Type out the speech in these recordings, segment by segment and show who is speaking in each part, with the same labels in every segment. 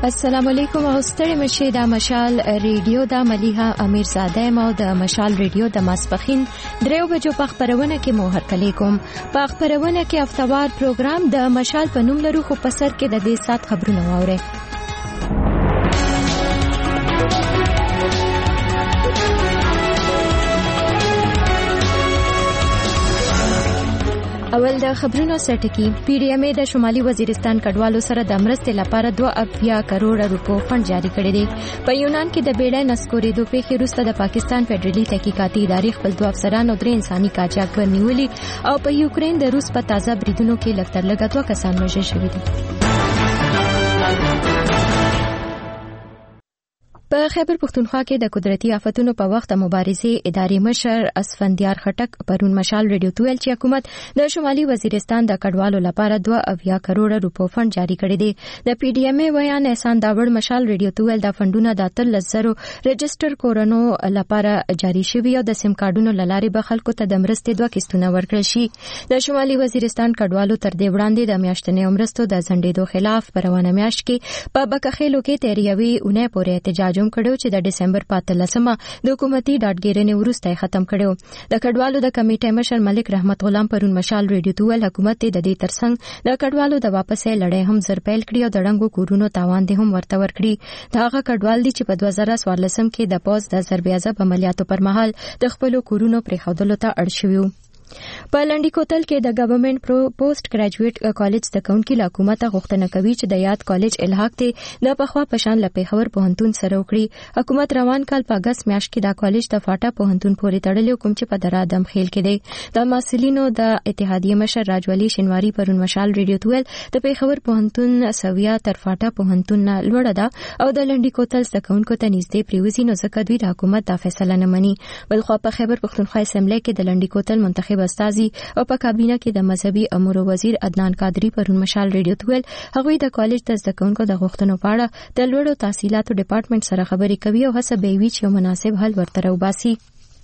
Speaker 1: السلام علیکم او ستړي مشه د مشال ریډیو د مليحه امیرزاده مو د مشال ریډیو د ماسپخین 3 بجو په خبرونه کې مو هرکلی کوم. په خبرونه کې هفتوار پروګرام د مشال په نوم لرو خو په سر کې د دې سات خبرونه واوري. اول د خبرونو سرټکی پی ډی ایم ای د شمالي وزیرستان کډوالو سره د مرستې لپاره 2.8 کروڑ روپو فند جاری کړی دی. په یونان کې د بیړۍ نسکورېدو پیښې وروسته د پاکستان فدرالي تحقیقاتي ادارې خپل 2 افسران او 3 انساني قاچاقبر نیولي او په یوکرين د روس په تازه بریدونو کې لږتر لږه 2 کسان وژل شوي دي. په خیبر پختونخوا کې د قدرتي آفتونو په وخت مبارزې ادارې مشر اسفندیار خټک پرون مشال ریډیو ته ویل چې حکومت د شمالي وزیرستان د کډوالو لپاره 2.8 کروڑ روپو فند جاری کړی دی. د پی ډی ایم ای ویان احسان داوړ مشال ریډیو ته ویل د فندونو د 13,000 رجستر کورونو لپاره جاری شوي او د سیم کارډونو لارې به خلکو ته د مرستې 2 قسطونه ورکړل شي. د شمالي وزیرستان کډوالو تر دې وړاندې د میاشتنې مرستو د ځنډېدو خلاف په روانه میاشت کې په بکخېلو کې تیریوي اونۍ پورې احتجاج کړو چې د ډسمبر 15مه د حکومتي ډاډګیرنې وروسته ختم کړو. د کډوالو د کمیټې مشر ملک رحمت غلام پرون مشال ریډیو ته ویل حکومت د دې ترڅنګ د کډوالو د واپسې لړۍ هم زر پیل کړی او د ډنګو کورونو تاوان دې هم ورته ورکړي. دا هغه کډوال دي چې په 2014 کې د پوز د ضرب عضب عملیاتو پر مهال د خپل کورونو پرې خودلو ته اړ شوي. په لنډی کوتل کې د گورنمنت پوسټ ګریجویټ کالج د کونکي حکومت غوښتنه کوي چې د یاد کالج الحاق ته د پخوا پشان لپیخور پوهنتون سره وکړي. حکومت روان کال په اگست میاشت کې د کالج د فاټا پوهنتون پورې تړلی کوم چې په درادم خیل کې دی. د محصلینو د اتحادیې مشر راجولی شینواری پرون مشال ریډیو ته ویل د پیښور پوهنتون سویا تر فاټا پوهنتون نه لوړه ده او د لنډی کوتل د کونکو ته نږدې پریوزي نو ځکه دوی د حکومت د فیصله نه مني. بلخو په خیبر پختونخوا اسمبلی کې د لنډی کوتل منتخب استازي او په کابینه کې د مذهبي امور وزیر عدنان قادری پرون مشال ریډیو ته ویل هغوی د کالج د زده کوونکو د غوښتنو په اړه د لوړو تحصیلاتو ډپارټمنټ سره خبرې کوي او هڅه به وي چې مناسب حل ورته راوباسي.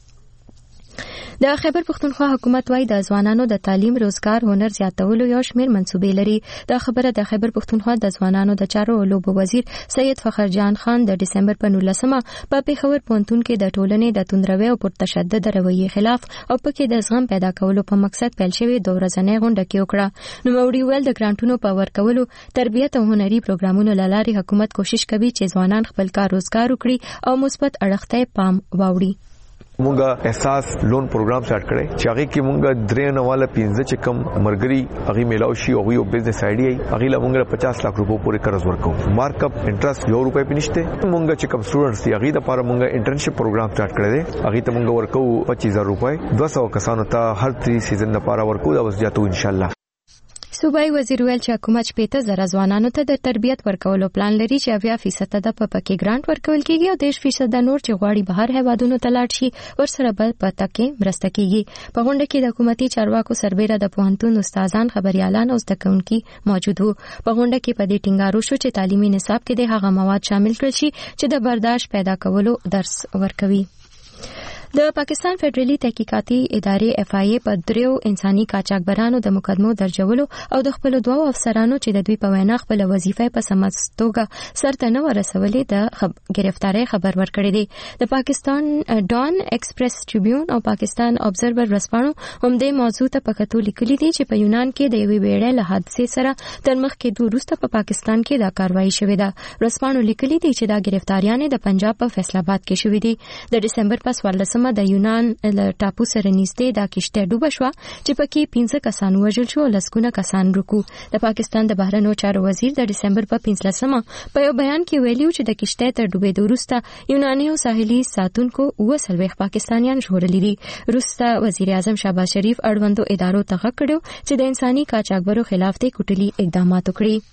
Speaker 1: د خیبر پختونخوا حکومت وايي د ځوانانو د تعلیم روزګار هنر زیاتولو یو شمېر منصوبې لري. دا خبره د خیبر پختونخوا د ځوانانو د چارو او لوبو وزیر سید فخرجان خان د ډسمبر په 19مه په پیښور پوهنتون کې د ټولنې د توندروي او پرتشدد رویې خلاف او پکې د زغم پیدا کولو په مقصد پیل شوی دوه ورځنۍ غونډه کې وکړه. نو موري ویل د ګرانټونو په ورکولو تربیت او هنري پروګرامونو لاري حکومت کوشش کوي چې ځوانان خپل کار روزګار وکړي او مثبت اړخ ته پام واوړي.
Speaker 2: مونږه احساس لون پروګرام سٹارټ کړی چې هغه کې مونږه درې نواله 15 چې کم مرګري هغه میلاو شي او یو بزنس آیډیا هغه لا مونږه 50 لک روپو پورې قرض ورکو. مارک اپ انټرست ₹1 پنيشته. مونږه چې کم سټوډنټس دي هغه د لپاره مونږه انټرنشپ پروګرام سٹارټ کړی دی. هغه ته مونږه ورکو ₹25000 200 کسانو ته هر 3 سیزن لپاره ورکو دا وسجاتو ان شاء الله.
Speaker 1: صوبایي وزیر ویل چې حکومت 15,000 ځوانانو ته د تربیت ورکولو پلان لري چې 80% د پکې ګرانټ ورکول کیږي او 10% نور چې غواړي بهر هیوادونو ته لاړ شي ورسره به پته کې مرسته کیږي. په غونډه کې د حکومتي چارواکو سربېره د پوهنتون استادان خبريالان او زده کوونکي موجود وو. په غونډه کې په دې ټینګارو شو چې تعلیمي نصاب کې د هغه مواد شامل کړل شي چې د برداشت پیدا کولو درس ورکوي. د پاکستان فدرالي تحقیقاتي ادارې اف آی ای په 3 انساني قاچاقبرانو د مقدمو درجولو او د خپل 2 افسرانو چې د دوی په وینا خپل وظیفه په سمستوګه سرته نه ورسولې د گرفتاری خبر ورکړی دی. د پاکستان ډان ایکسپریس ټریبیون او پاکستان ابزرور رسپانو هم د موضوع ته پکتو لیکلي دي چې په یونان کې د یوې بیړۍ له حادثې سره تر مخ کې وروسته په پاکستان کې دا کاروایی شوې ده. رسپانو لیکلي دي چې دا گرفتاریان د پنجاب په فیصل آباد کې شوې دي. د ډسمبر په 14 د یونان له ټاپو سره نږدې دا کشته ډوبه شوه چې پکې 15 کسان وژل شو او لسګونه کسان رکو. د پاکستان د بهرنیو چارو وزیر د ډسمبر په 15مه په یو بیان کې ویلي چې د کشته تر ډوبېدو وروسته یوناني او ساحلي ساتونکو 29 پاکستانیان ژغورلي دي. وروسته وزیر اعظم شهباز شریف اړوندو ادارو ته غږ کړو چې د انساني قاچاقبرو خلاف د کوټلي اقدامات وکړي.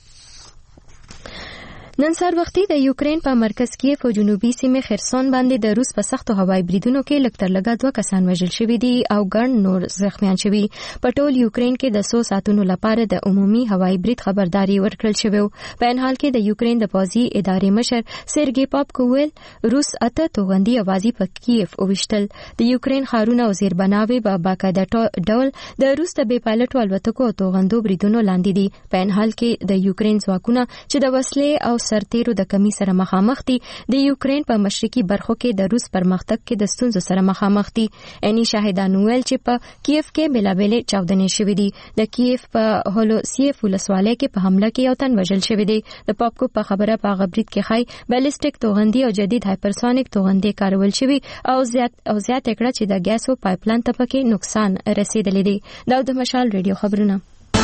Speaker 1: نن سهار وختي د یوکرين په مرکز کې په جنوبي سیمه خرسون باندې د روس په سختو هوایي بریدونو کې لږتر لږه 2 کسان وژل شوي دي او ګڼ نور زخمیان شوي. په ټول یوکرين کې د 100 ساعتونو لپاره د عمومي هوایي برید خبرداري ورکړل شوی. په ان حال کې د یوکرين د پوځي ادارې مشر سرګي پاپکوول روس اته توغندي اوازي په کیف اوشتل. د یوکرين خارونه او زیربناوي په باقاعده ډول د روس د بې پایلټو الوتکو او توغندو بریدونو لاندې دي. په ان حال کې د یوکرين ځواکونه چې د وسلې او سرتیرو د کمی سره مخامخ دي. د یوکرين په مشرقي برخو کې د روس پرمختګ کې د ستونزو سره مخامخ دي. اني شاهدانو ویل چې په کیف کې بلابلې چاودنې شوې دي. د کیف په هولوسیف ولسوالۍ کې په حمله کې یو تن وژل شوی دی. د پاپکو په خبره په غبرید کې خای بالستیک توغندي او جدید هایپرسونیک توغندي کارول شوی او زیات کړه چې د ګیسو پایپلاین ته پکې نقصان رسیدلی دی. دا د مشال ریډیو خبرونه.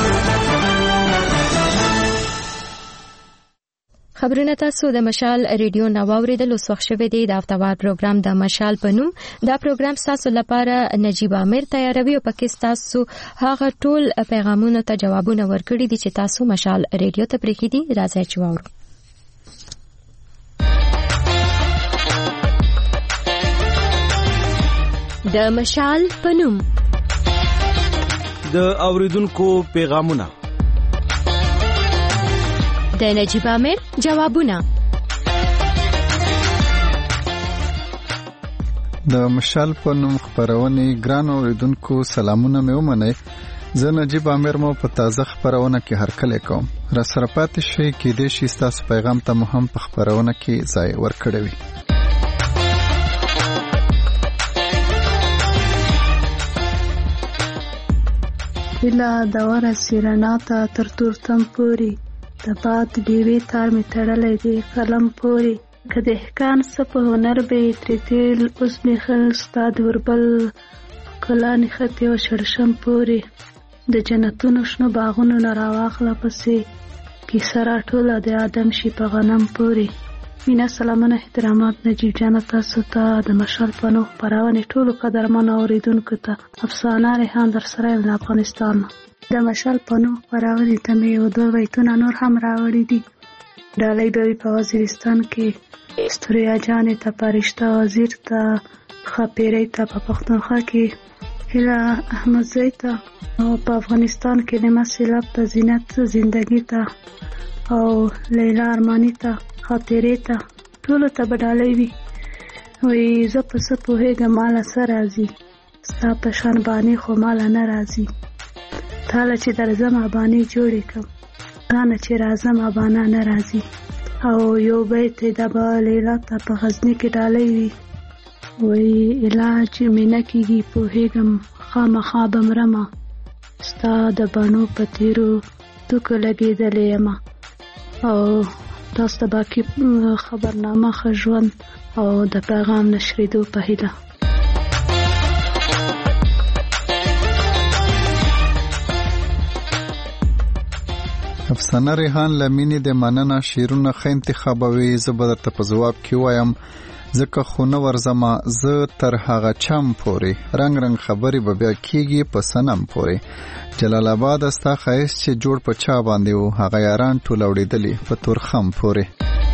Speaker 1: خبرونه تاسو د مشال ریډیو نو اوریدل او وخت شوه دی. د افتوار پروګرام د مشال په نوم دا پروګرام تاسو لپاره نجیب امیر تیاروي او پکې تاسو هغه ټول پیغامونه ته جوابونه ورکړي دي چې تاسو مشال ریډیو ته پریخي دي. راځي چې واورو. د مشال په نوم
Speaker 3: د اوریدونکو پیغامونه،
Speaker 1: د نجیب امیر جوابونه.
Speaker 4: د مشال په نوم خبرونه ګران اوریدونکو سلامونه مې ومنئ. زه نجیب امیر مو په تازه خبرونه کې هرکلی کوم. را سره پاتې شئ کې دې شي تاسو پیغام ته مهم په خبرونه کې ځای ورکړی وي.
Speaker 5: هیله د ورسې رڼا ته تر تورتم پورې د باد ډیوې تار مې تړلی دی قلم پورې. که د احکان څه په هنر به ترې تیل اوس مې خل ستا د وربل ښکلا نښتې او شړشم پورې. د جنتونو شنو باغونو نه راواخله پسې کیسه راټوله د آدم شي په غنم پورې. مینا سلامونه احترامات نجیب جانه تاسو ته د مشال په نوم خپرونې ټولو قدرمنو اوریدونکو ته افسانه ریحان در سره له افغانستان. د مشال په نوم خپرونې ته مې یو دوه بیتونه نور هم راوړي دي. ډالۍ به وي په وزیرستان کې استوریا جانې ته پرشته وزیر ته خپېرۍ ته په پښتونخوا کې هیله احمدزی ته او په افغانستان کې نعمت سیلاب ته زینت زندگی ته او لیلا ارمانی ته خاطرې ته ټولو ته به ډالۍ وي. وی زه په څه پوهېږم ماله څه راځي ستا په شان بانې خو ماله نه راځي. تاله چې درځم ابانې جوړې کړم تانه چې راځم ابانا نه راځي. او یو بیت د به لیلا ته په غزني کې ډالۍ وي. وی علاج مې نه کېږي پوهېږم خامخا به مرمه ستا د بڼو په تېرو توکو لګېدلې یمه. او تاسو ته باقي خبرنامه ښه ژوند او د پیغام نشریدو په هیله.
Speaker 4: افسانه ریحان لمینی د مننه شیرونه ښه انتخابوي. زه به درته په ځواب کې وایم ځکه خو نه ورځمه زه تر هغه چم پورې. رنگ رنگ خبرې به بیا کېږي په صنم پورې. جلال آباد ستا ښایست چې جوړ په چا باندې و هغه یاران ټول اوړېدلي په تورخم پورې.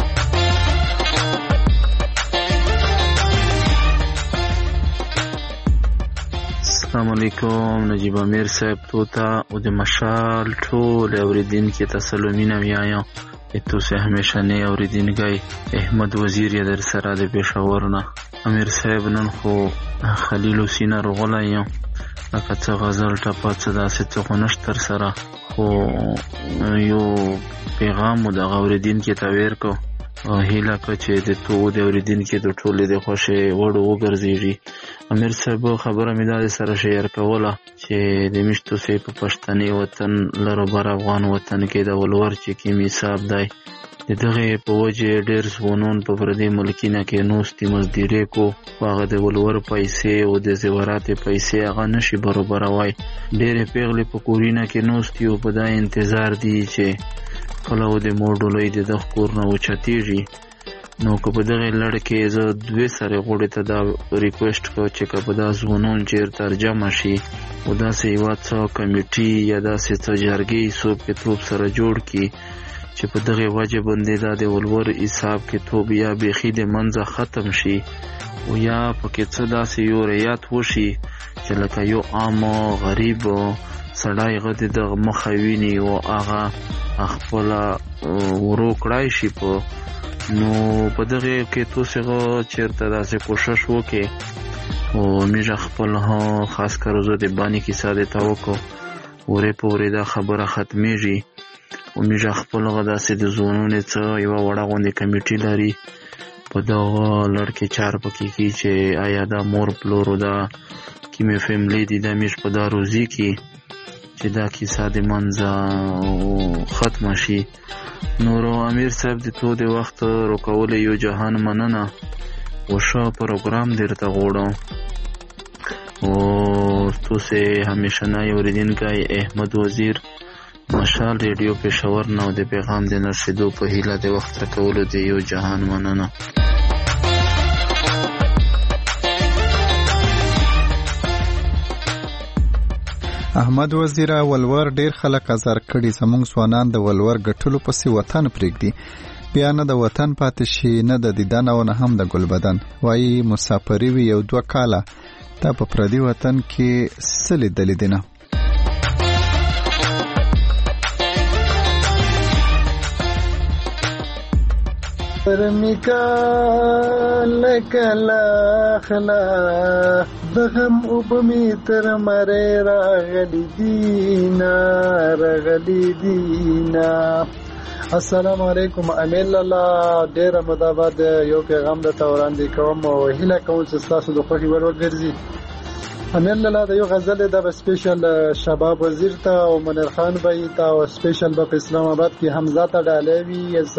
Speaker 6: السلام علیکم نجیب امیر صاحب توتا او د مشال ټول اوریدونکو ته سلامونه وایم. تو سے ہمیشہ نے اوریدونکي احمد وزیر یا در سره د پېښور نه. امیر صاحب نن خو خلیل حسین رغلایم لکه څه غزل ټپه څه داسې څه خو نشته سره خو یو پیغام د اوریدونکو ته ورکو هیله که چې د تو د اوریدونکو د ټولې د خوښې وړو وګرځېږي. امیر صاحب خبره مې دا سره شیر کوله چې د میشتو سي په پښتني وطن لرو بر افغان وطن کې د ولور چې کې حساب دی د دغه په وجه ډېر ځوانان په پردي ملکینه کې نوستي مزدوري کو هغه د ولور پیسې او د زیورات پیسې هغه نشي برابروي. ډېر پیغلې په کورینه کې نوستي او په دا انتظار دي چې کله و د موډولې د خور نه وچتيږي. نو که په دغه لړ کې زه دوی سره غوړې ته دا ریکوست کو چې که په دا ځوانان چیر ترجمه شي او داسې یو څه کمیټي یا داسې څه جرګې څوک کې توپ سره جوړ کی چې په دغه وجه باندې دا د ولور حساب کې توپ یا بيخي د منځه ختم شي او یا پکې څه داسې یو ریات وشي چې لکه یو عام غریب سړی غد د مخویني او هغه خپل ورو کړای شي په نو په دغه کې تاسو چیرته داسې کوشش وکړئ او میږه خپل خاص کار زه د باندې کې ساده تا وکړو ورې پورې دا خبره ختمېږي میجا خپل غداسې د زونونې څه یو وړه غوندې کمیټي لري په دغه لړ کې چار پکې کی چې آیا دا مور پلورو دا کیمه فیملی دي د میش په دا روزي کې چې دا کیسه د منځه ختم شي. نورو امیر صاحب د تو د وخت روکول یو جهان مننه وشا پروګرام درته غوړم او تو سے همیشه نه اوریدونکی احمد وزیر مشال ریډیو پېښور نو د پیغام د نرسېدو په هیله د وخت راکولو د یو جهان مننه.
Speaker 4: احمد وزیر ولور ډیر خلک ازار کړي زموږ ځوانان د ولور ګټلو پسې وطن پرېږدي بیا نه د وطن پاتې شي نه د دیدن او نه هم د ګل بدن وایي مسافري وي یو 2 کاله دا په پردي وطن کې څه لیدلي دي نه.
Speaker 7: رمیکا لکلا خلا دغم اوبمی تر مره راغلی دینا. السلام علیکم امیل الله ډیر مدابد یو پیغام د توراندې کوم او هیله کوم چې تاسو د خوښي ور وګرځي. امیل الله د یو غزل د سپیشل شباب وزیر ته او منیر خان بای ته او سپیشل په اسلام آباد کې حمزه ته ډالوي از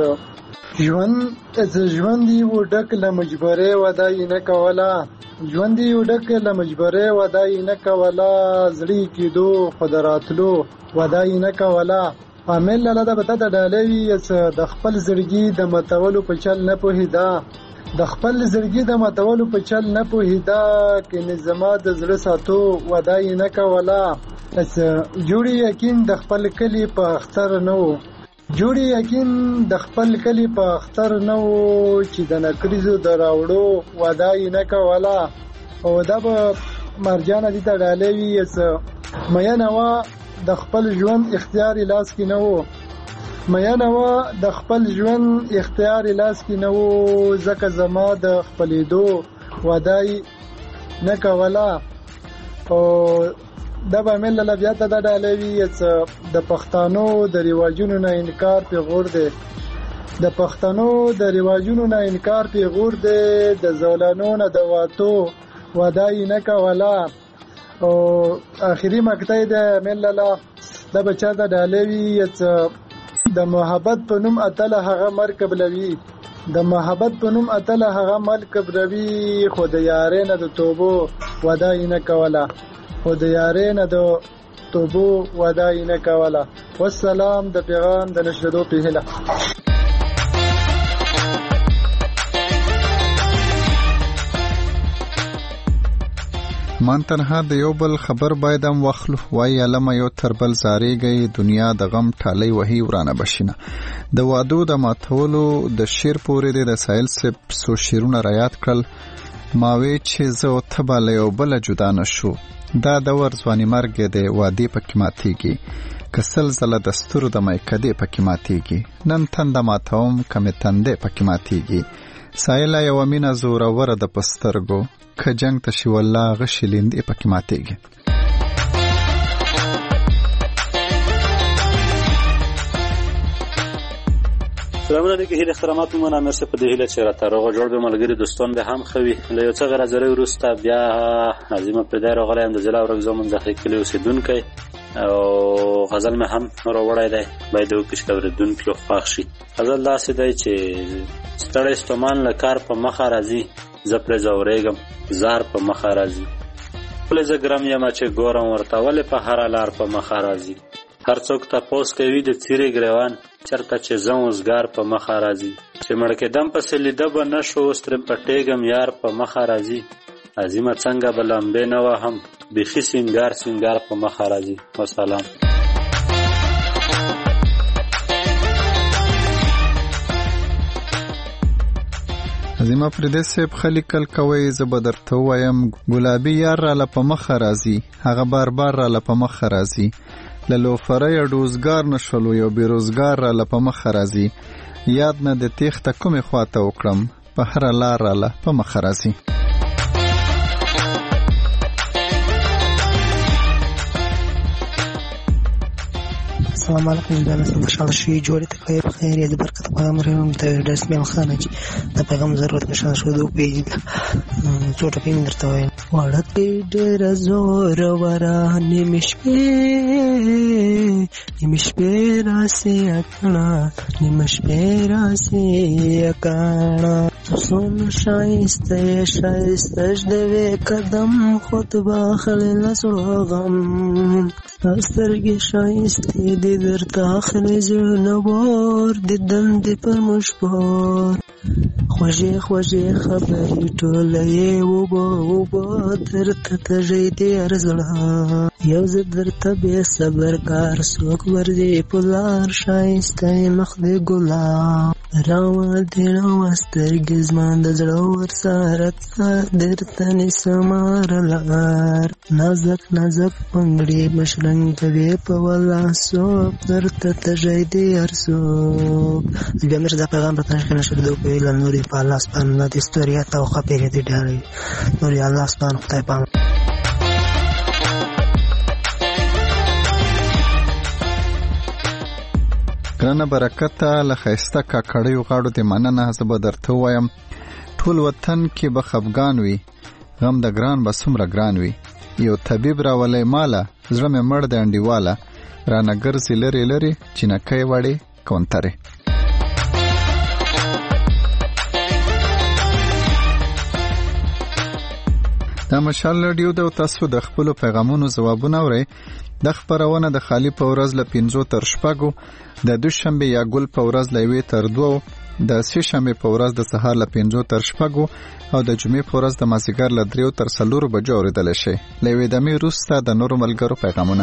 Speaker 7: ژوندی و ډک له مجبورې ودای نه کولا ژوندی و ډک له مجبورې ودای نه کولا زړی کېدو خدراتلو ودای نه کولا. عامل لاله د بته د ډالوي د خپل زړګي د متولو په چل نه پوهیدا د خپل زړګي د متولو په چل نه پوهیدا کې نظام د زړه ساتو ودای نه کولا. جوړی یقین د خپل کلی په اختر نو جوړی یقین د خپل کلی په اختر نو چې د نکریزو دراوړو ودای نه کولا. او دا به مرجان دي ته ډالوي مینه وا د خپل ژوند اختیار لاس کې نه وو مینه وا د خپل ژوند اختیار لاس کې نه وو ځکه زما د خپلېدو ودای نه کولا. او دا به مل له بیا ته د ډالوي د پښتنو د ریواجونو نه انکار پیغور دی د پښتنو د ریواجونو نه انکار پیغور دی د زولانو نه د واتو ودای نه کولا. او آخري مقطع د مل له د بچا د ډالوي د محبت په نوم اتل هغه مرکب لوي د محبت په نوم اتل هغه مرکب لوي خو د یارې نه د توبو ودای نه کولا خو د یارې نه د توبو ودای نه کولا. والسلام د پیغام د نشریدو په هیله.
Speaker 4: من تنها د یو بل خبر بایدم واخلو وای علامه یو تربل زاریږي دنیا د غم ټالۍ وهي ورانه بشینه د وادو د ماتولو د شیر پورې د سایل سپ سو شیرونه رایات کړل ماوي چې زه تباله یو بل جدا نشو دا د ورځواني مرګ د وادي پکې ماتيږي کسل زله دستور د مایکدې پکې ماتيږي نن تند ماتوم کمه تندې پکې ماتيږي سایلا یو مینا زوره ور د پسترګو که جنگ تشي والله غشلیندې پکې ماتيږي.
Speaker 8: سلامونه دغه هیله احترامات مو نه مرسته په دې هیله چې راته روغ جوړ به ملګری دوستان به هم خوي له یو څه غرضره ورسته بیا عظیمه په دې راغلی هم د جلا ورځ زمون ځخې کلی اوسیدونکو او غزل مې هم راوړی دی باید وکړي چې اوریدونکو خوښ شي. غزل داسې دی چې ستړی ستومان له کار په مخه راځي زه پرې ځورېږم زار په مخه راځي ولې زه ګرم یم چې ګورم ورته ولې په هره لار په مخه راځي هر څوک تپوس کوي د څیرې ګریوان چرته چې زه اوسګار په مخه راځي چې مړ کېدم پسې لیده به نه شو اوس ترې پټېږم یار په مخه راځي عظیمه څنګه به لمبې نه وهم بیخي سینګار په مخه راځي. وسلام.
Speaker 4: عظیمه پردې صاحب خلیکل کوي زه به درته وایم ګلابي یار را لپه مخه راځي هغه بار را لپه مخه راځي له لوفرۍ ډوزګار نشولو یو بیروزګار را لپه مخه راځي یاد نه د تیښته کومې خواته وکړم په هره لار را لپه مخه راځي.
Speaker 9: السلام علیکم دا نسل خوشحاله شي جوړې ته کوي په خیر د برکت پیغام رحم ته د اسماعیل خان چې د پیغام ضرورت نشان شو دوه پیږي څو ټکي من درته وایم وړه کې ډېر زور ورا نیمشپې راسي اکنا نیمشپې راسي اکنا سون شایسته جدوی قدم خود باخلی لسو غم سترگی شایسته دی در تاخلی زیر نبار دیدم دی پر مشبار خوشی خبری طوله و با در تتجی دی ارزلا یو زدر تبی صبر کار سوک ورزی پولار شایسته مخد گلاب راوال دی راوسترگی زمان دزلور سارت در تنی سمار لار نازک پنگڑی مشرنگ تبی پوالا سوک در تتجی دی ارسوک بیامیر دا پیغام رتنش کنه شدو پیلن نوری پا اللہ سبحانه نا دی ستوریات تا وخا پیری دی داری نوری اللہ سبحانه خدای پاهم
Speaker 4: ګرانه برکته له ښایسته کاکړیو غاړو دې مننه زه به درته ووایم ټول وطن کې به خفګان وي غم د ګران به څومره ګران وي یو طبیب راولی ماله زړه مې مړ د انډیواله رانه ګرځي لرې لرې چینکۍ وړې کونترې دا مشال رادیو ده او تاسو د خپلو پیغامونو ځوابونه اورئ د خپرونه د خالی په ورځ له 5 تر 6 د دوشنبه یا ګل په ورځ له 1 تر 2 د سه شنبه په ورځ د سهار له 5 تر 6 او د جمعې په ورځ د مازیګر له 3 تر 4 بجو اوریدل شي لوي د می روسته د نورو ملګرو پیغامونه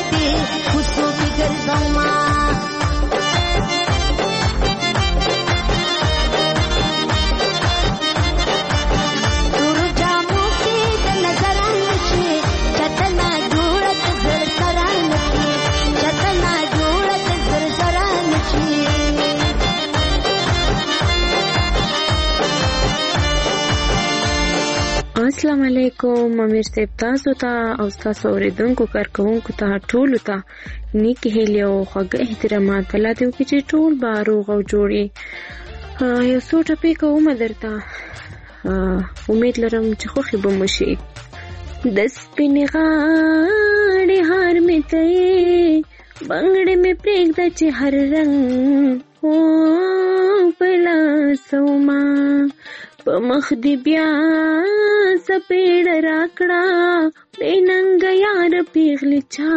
Speaker 10: دې کوڅو کې ګرځوما
Speaker 11: السلام علیکم امیر صاحب تاسو ته او تاسو اوریدونکو کارکونکو ته ټول ته نیکی هیله او خوږه احترامات الله دې وکړي چې ټول به روغ او جوړ یو څو ټپې کوم درته امید لرم چې خوښي به مو شي د سپینې غاړې هار مې ته بنګړې مې پرېږده چې هر رنګ په لاسوما په مخ دې بیا سپېړه راکړه بې ننګه یار پیغلې چا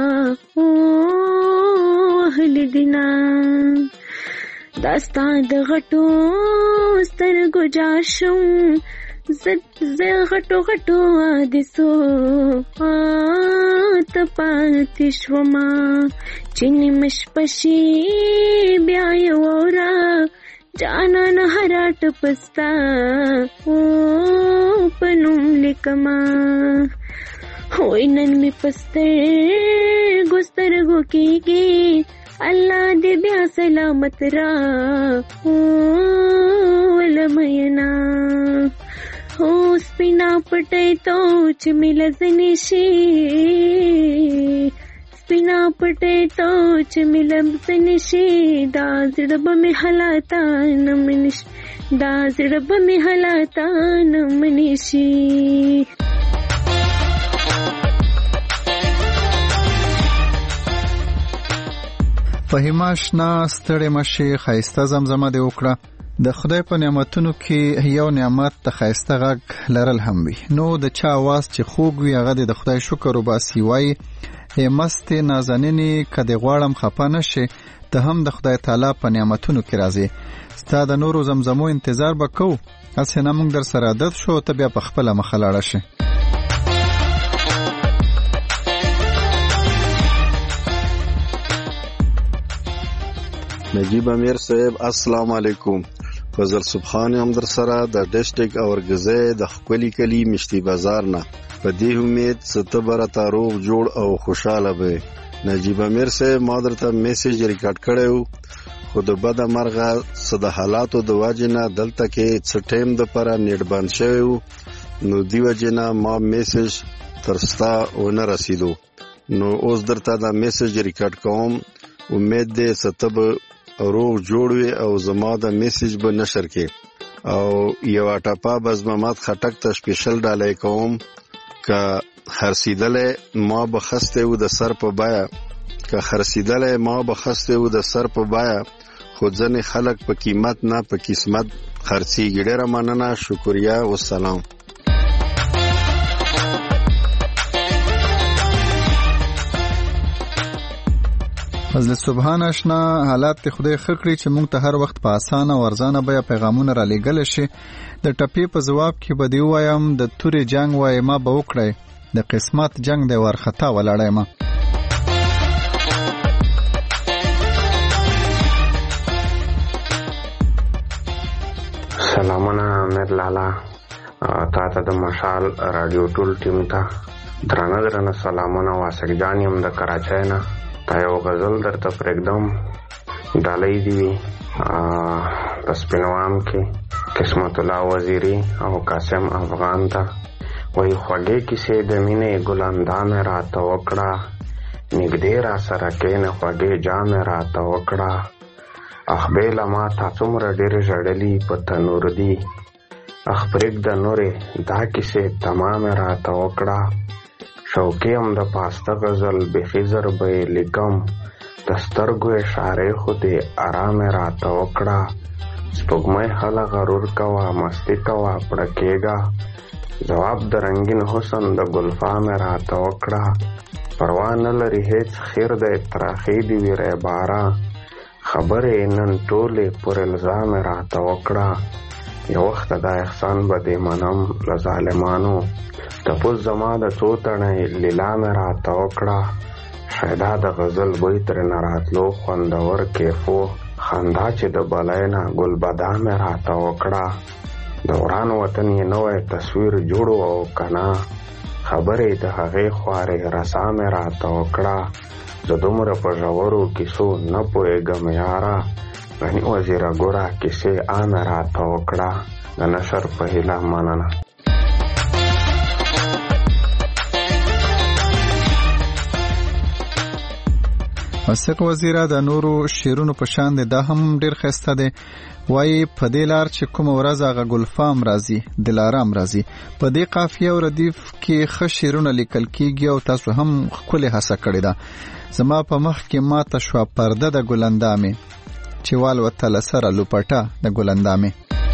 Speaker 11: وهلې دینه دا ستا د غټو سترګو جار شم زه غټو غټو حادثو ته پاتې شومه چې نیمه شپه شي بیا یې واوره جانان هراټ پستا په نوم لیکما وای نن مې پسترګو سترګو کېږي الله دې بیا سلامت را ولمینا سپینا پټی تو چې مې لزنې شي سپینا پټی تو چې مې لزنې شي دا زړه به مې حالاتا نه منشي دا زړه به مې حالاتا نه منشي
Speaker 4: فهیمه اشنا ستړې مشي ښایسته زمزمه دې وکړه د خدای په نعمتونو کې یو نعمت د ښایسته غږ لرل هم وي نو د چا آواز چې خوږ وي هغه د خدای شکر وباسي وایي مستې نازنینې که دې غواړم خفه نه شې ته هم د خدای تعالی په نعمتونو کې راځې ستا د نورو زمزمو انتظار به کوو هسې نه موږ در سره عادت شو ته بیا په خپله مخه لاړه شې
Speaker 12: نجیب امیر صاحب السلام علیکم فضل سبحان هم در سره د ډسټریکټ اورګزې د خپلی کلی مشتي بازار نه په دې امید ستبره تاروغ جوړ او خوشاله به نجیب امیر صاحب ما درته میسج ریکارډ کړو خو د بد مرغه صد حالاتو د واجنه دلته کې څټیم د پر نیټ بند شوی نو دی وجنه ما میسج ترستا ونه رسیدو نو اوس درته دا میسج ریکارډ کوم امید دې ستب روغ جوړوي او زما د میسج به نشر کې او یو ټاپا بز محمد خټک ته سپیشل ډالای کوم که خرسیدلې ما بخسته و د سر په بایا که خرسیدلې ما بخسته و د سر په بایا خو ځنې خلک په قیمت نه په قسمت خرڅیږي ډېره مننه شکریا والسلام
Speaker 4: فضل سبحان اشنا حالات ته خدای خکړي چې مونږ ته هر وخت په اسانه او ارزانه بیا پیغامونه را لېږل شي د ټپې په جواب کې به دی وایم د تورې جنگ وای ما به وکړی د قسمت جنگ دی ورختا ولاړی ما
Speaker 13: سلامونه امیر لالا تا ته د مشال رادیو ټول ټیم ته درنه سلامونه واسق جان یم د کراچۍ نه تا یو غزل درته پرېږدم ډالۍ دي وي په سپینوام کې قسمت الله وزیري او قاسم افغان ته وایي خوږې کیسې د مینې ګلاندا مې راته وکړه نږدې را سره کښېنه خوږې جامې راته وکړه اخبیله ما تا څومره ډېر ژړلي په تنور دي اخ پرېږده نورې دا کیسې تمامې راته وکړه شوقي هم د پاسته غزل بیخي زر به یې لیکم د سترګو اشارې خو دې ارامې راته وکړه سپوږمۍ هله غرور کوه مستي کوه پړه کېږه جواب د رنګین حسن د ګلفا مې راته وکړه پروا نه لري هېڅ خیر دی تراخې دي وي ریباره خبرې نن ټولې پر الزام مې راته وکړه یو وخت دا احسان به دې منم له ظالمانو تپوس زما د څو تڼۍ لیلا مې راته وکړه شایدا د غزل بوی ترنه راتلو خوندور کیفو خندا چې د بلاینا ګل بادام راته وکړه د وران وطن یې نوی تصویر جوړو او کنا خبرې د هغې خوارې رسا مې راته وکړه زه دومره په ژورو کیسو نه پوهېږم یاره غني وزیره ګوره کیسې عامې راته وکړه د نشر په هیله مننه.
Speaker 4: وثیق وزیره د نورو شعرونو په شان دی دا هم ډیر ښایسته دی. وایي په دې لار چې کومه ورځ هغه ګلفام راځي دلارام راځي. په دې قافیه او ردیف کې ښه شعرونه لیکل کیږي او تاسو هم ښکلې هڅه کړې ده. زما په مخ کې ماته شوه پرده د ګلندامې چې والوتله سره لوپټه د ګلندامې.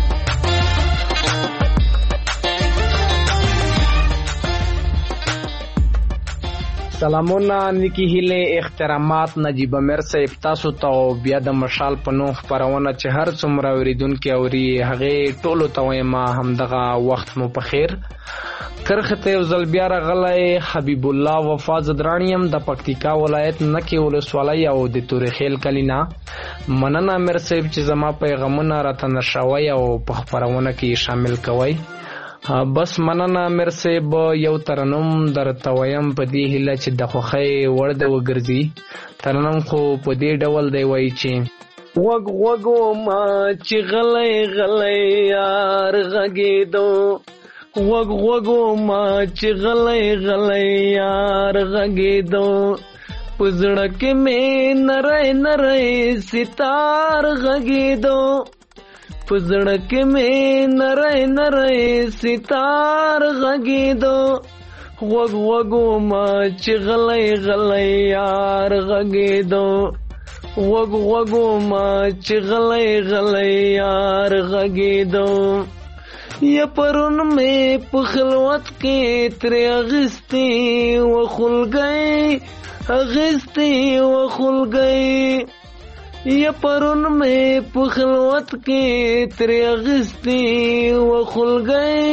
Speaker 14: سلامونه نیکی هیله احترامات نجیب امیر صاحب تاسو ته بیا د مشال په نوم خپرونه چې هر څومره اوریدونکي اوري هغه ټولو ته وایم همدغه وخت مو په خیر. کرخته یو ځل بیا راغلی حبیب الله وفا زدرانیم د پکتیکا ولایت نکی ولسوالۍ او د تورخیل کلینا. مننه امیر صاحب چې زما پیغامونه راته نشوي او په خپرونه کې شامل کوي. بس مننه امیر صاحب یو ترنم درته وایم په دې هیله چې د خوښۍ وړ د وګرځي. ترنم خو په دې ډول دی وایي چې وګ وګو ما چې غلی غلی یار غږېدو وګ وګو ما چې غلی غلی یار غږېدو په زړه کې مې نری نری ستار غږېدو په زړه کې مې نری نری ستار غږېدو غوږ غوږو ما چې غلی غلی یار غږېدو غوږ غوږو ما چې غلی غلی یار غږېدو یا پرون مې په خلوت کې ترې اغستې وخلګۍ اغستې وخلګۍ یا پرون مې په خلوت کې ترې اغستې وخلګۍ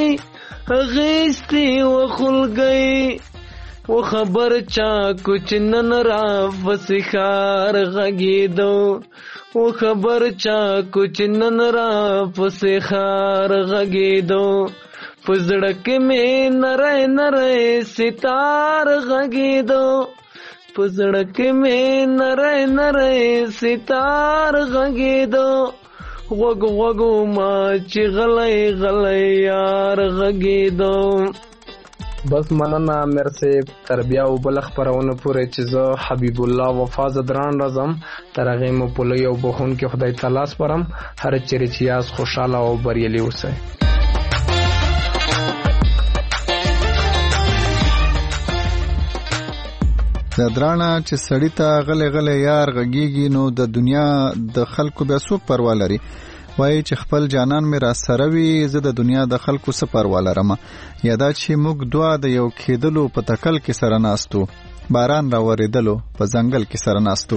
Speaker 14: اغستې وخلګۍ و خبر چا کچھ نن را فسخار غږېدو و خبر چا کچھ نن را فسخار غږېدو په زړه کې مې نری نری ستار غږېدو په زړه کې مې نری نری ستار غږېدو غوږ غوږو ما چې غلی غلی یار غږېدو. بس مننه امیر صاحب تر بیا او بل خپرونه پورې چې زه حبیب الله وفا زدران راځم تر هغې مو په لوی او بخونکي خدای تعالی سپارم. هر چیرې چې یاست خوشحاله او بریالي اوسئ.
Speaker 4: د درانه چې سړی ته غلی غلی یار غږیږي نو د دنیا د خلکو بیا څوک پروا لري. وایي چې خپل جانان مې را سره وي زه د دنیا د خلکو څه پروا لرمه. یا دا چې موږ دوه د یو کېدلو په تکل کې سره ناستو باران را ورېدلو په ځنګل کې سره ناستو.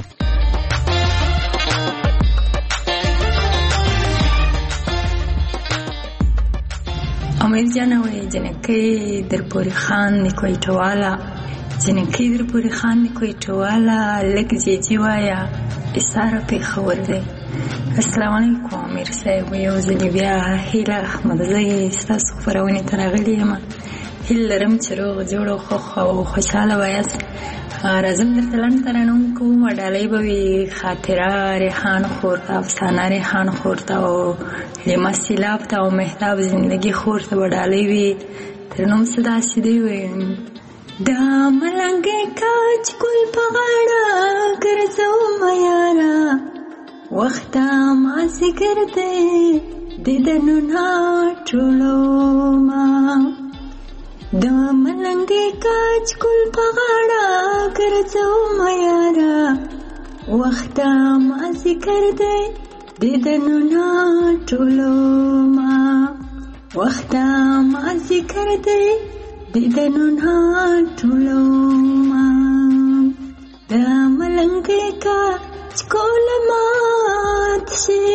Speaker 15: امید جانه وایي جنکۍ در پورې خان د کویټواله جنکۍ در پورې خان د کویټواله لږ جیجي وایه ایساره پېښور دی. السلام علیکم امیر صاحب یو ځلې بیا هیله احمدزۍ ستاسو خپرونې ته راغلې یم. هیله لرم چې روغ جوړ او خوښ او خوشحاله به یاست. راځم درته لنډ ترنم کوم ډالۍ به وي خاطره ریحان خور ته افسانه ریحان خور ته او لیما سیلاب ته او مهتاب زندگی خور ته به ډالۍ وي. ترنم څه داسې دی وایي دا ملنګې کاچ ګل په غاړه ګرځوم یاره وخته مازدیګر دی دیدنونه ټولومه دا ملنګې کاچ ګل په غاړه ګرځوم یاره وخته مازدیګر دی دیدنونه ټولومه وخته مازدیګر دی دیدنونه ټولومه دا ملنګې کاچ ګل مات شي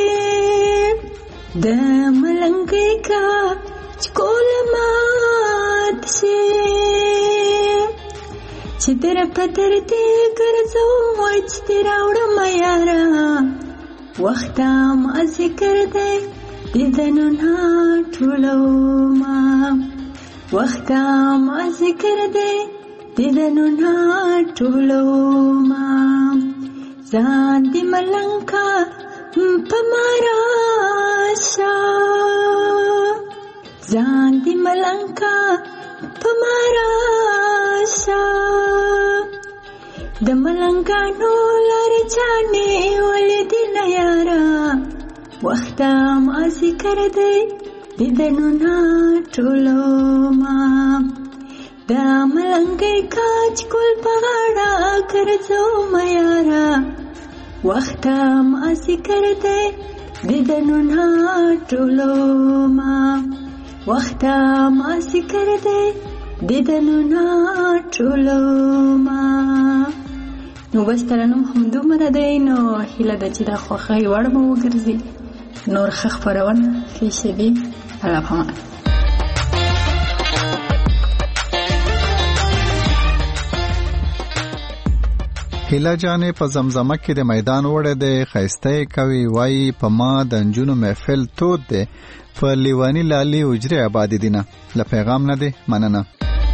Speaker 15: د ملنګې کاچ ګل مات شي چې در پدر دې ګرځو چې دې راوړم یارا وخت ما ذکر دې دیدنو نا ټولو ما وخت ما ذکر دې دیدنو نا ټولو ما ځان دې ملنګا پمارا شا ځان دې ملنګا پمارا شا د ملنګانو لار چانه ولې دې نه یارا وخت ما ذکر دې دیدنو نا ټولو ما دا ملنګي کاج کول پغاړه کرځو ما یارا وخت ما ذکر دې دیدنو نا ټولو ما وخت ما ذکر دې دیدنو نا ټولو ما نو بس ترنم هم دومره دی نو هیله ده چې دا خوښۍ وړ به وګرځي نور ښه خپرونه ښې شېبې الله پامان
Speaker 4: هیله جانې په زمزمه کې د میدان وړه دی ښایسته کوي وایي په ما د نجونو محفل تود دی په لیوانی لالي اجرې آبادي دینه له پیغام نه دی مننه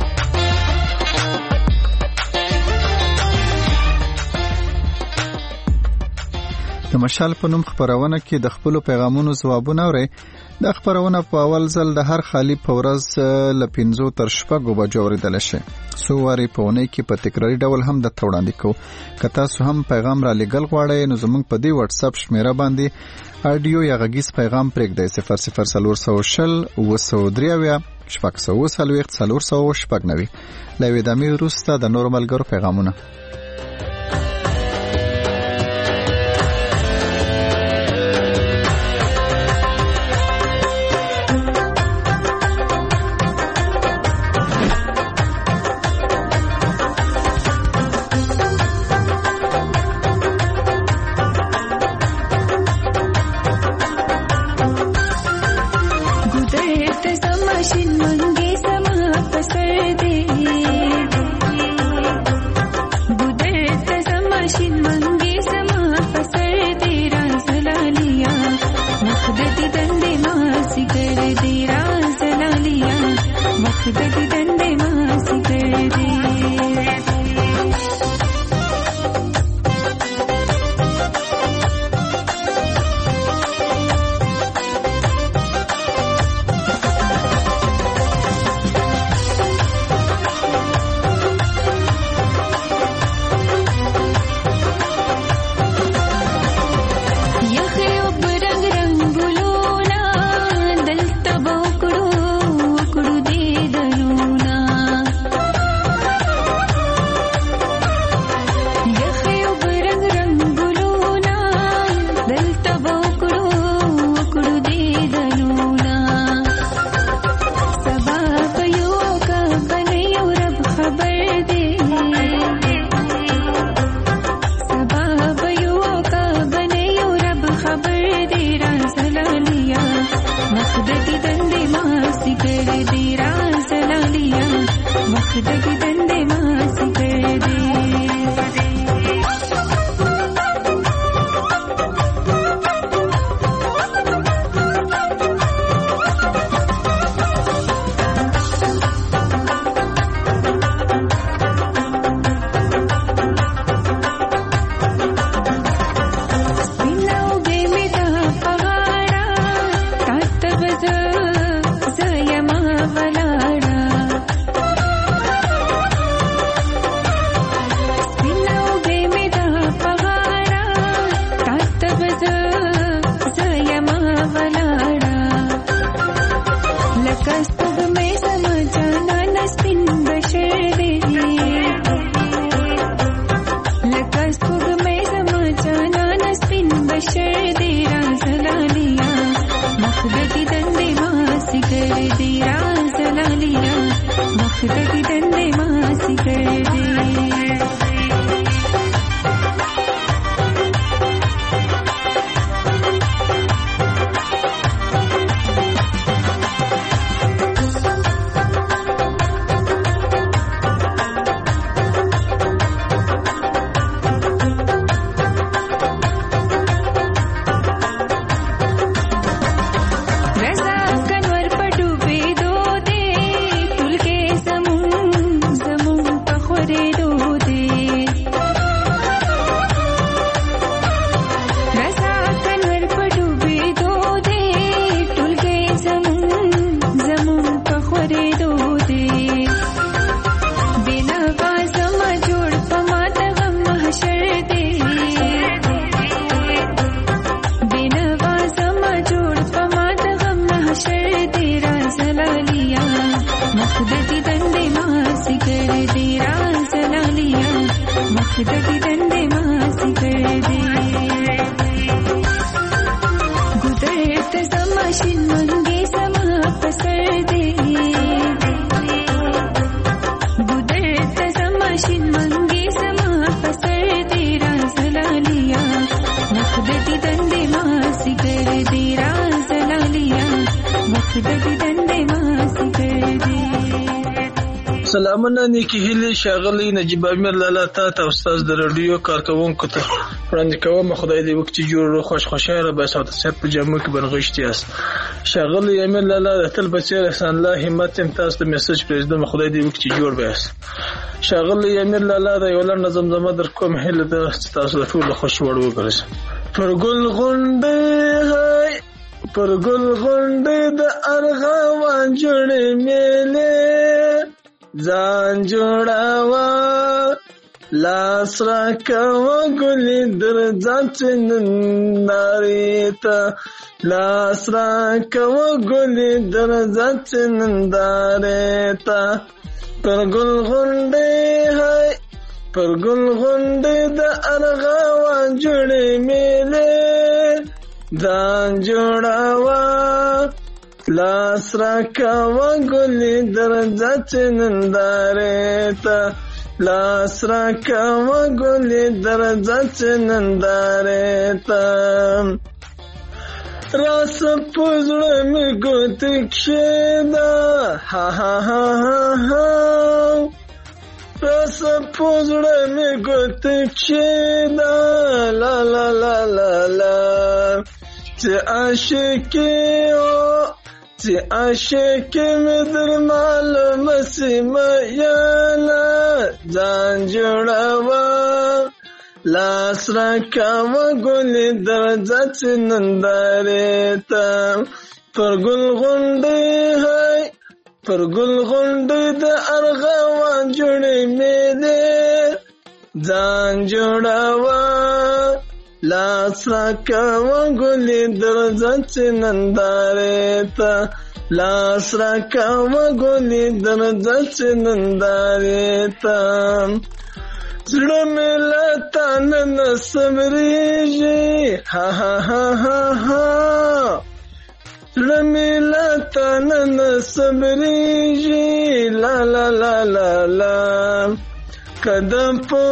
Speaker 4: د مشال په نوم خبرونه کې د خپل پیغامونو ځوابونه اوري د خبرونه په اول ځل د هر خالی په ورځ ل 15 تر 16 بجو اوریدل شي سوواري په ونې کې په تکراری ډول هم د توړاندې کو کته سو هم پیغام را لګل غواړي نو زموږ په دی واتس اپ شمیره باندې اډیو یا غږیز پیغام پرېږدئ 0040 وسودریاویا شپږ سو سلويخت 390 لوي د امیر روسته د نورمال ګرو پیغامونه
Speaker 10: गुदे
Speaker 15: وقت د دیدن ماسی کردی گذرت زماشین منگی زما پسر دی گذرت زماشین منگی زما پسر دی رازلالیا وقت د دیدن ماسی کردی رازلالیا وقت د دیدن ماسی کردی.
Speaker 16: سلامونه نیکی هیلی شاغلی نجیب امیر لالا تا ته استاد د رادیو کارکونکو ته وړاندې کوم. خدای دې وکړي جوړ خوشاله به سات صحت په جامو کې بنغشتي است. شاغلی امیر لالا د تل بچیر احسان الله همت تاسو د میسج پرېږدم. خدای دې وکړي جوړ به است. شاغلی امیر لالا د یو لړ نظم زما در کوم هله د تاسو د ټول خوش وړ وګرځي. پر ګل غونډه هاي پر ګل غونډه د ارغوان جوړې میلې ځان جوړاوه لاس را کوه ګلې درځه نندارې ته لاس را کوه ګلې درځه نندارې ته پر ګل غونډې هاي پر ګل غونډې د ارغوان جوړې میلې ځان جوړاوه لاس را کوه ګلې درځه نندارې ته لاس را کوه ګلې درځه نندارې ته راس پزړه مې ګوت کښېده ها ها ها ها راس پزړه مې ګوت کښېده لا لا لا لا لا چې عاشقې چې عاشقې مې در معلومه سیمه یاله ځان جوړاوه لاس را کوه ګلې درځه نندارې ته پر ګل غونډې هاي پر ګل غونډې د ارغوان جوړې میلې ځان جوړاوه لاس را کوه ګلې درځه نندارې ته لاس را کوه ګلې درځه نندارې ته زړه مې له تا نه صبرېږي ها ها ها ها ها زړه مې له تا نه صبرېږي لا لا لا لا لا قدم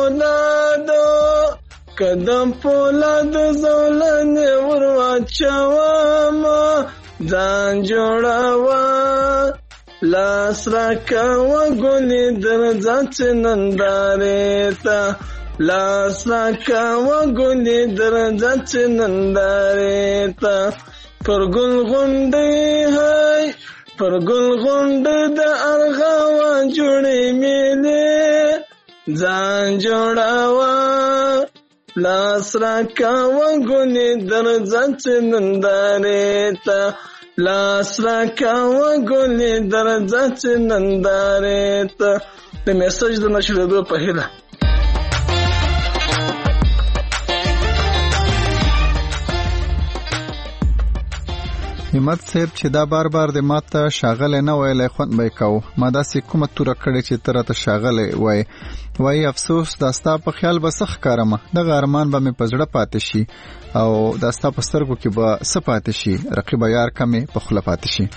Speaker 16: پولاد زولنې ور واچومه ځان جوړاوه لاس را کوه ګلې درځه نندارې ته لاس را کوه ګلې درځه نندارې ته پر ګل غونډې هاي پر ګل غونډې د ارغوان جوړې میلې ځان جوړاوه لاس را کوه ګلې درځه نندارې ته لاس را کوه ګلې درځه نندارې ته. د میسج د نشریدو په هیله
Speaker 4: همت صاحب چې دا بار بار د ماته شاغله نه ویلې خوند به کو ما داسې کومه توره کړې چې تر ته شاغله وای افسوس داستا په خیال بسخ کارمه د غارمان به مې پزړه پاتې شي او داستا په سترګو کې به سپاتې شي رقیب یار کمه په خله پاتې شي.